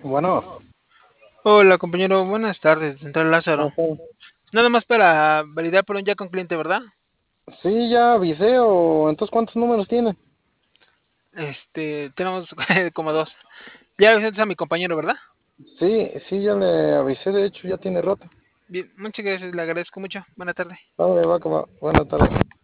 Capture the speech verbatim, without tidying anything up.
Bueno, Hola, compañero. Buenas tardes, Central Lázaro. buenas tardes. Nada más para validar por un ya con cliente, ¿verdad? Sí, ya avisé, o entonces ¿cuántos números tiene? Este, tenemos como dos. Ya avisaste a mi compañero, ¿verdad? Sí, sí, ya le avisé, de hecho ya tiene rato. Bien, muchas gracias, le agradezco mucho. Buena tarde. Vale, va, que va. Buena tarde.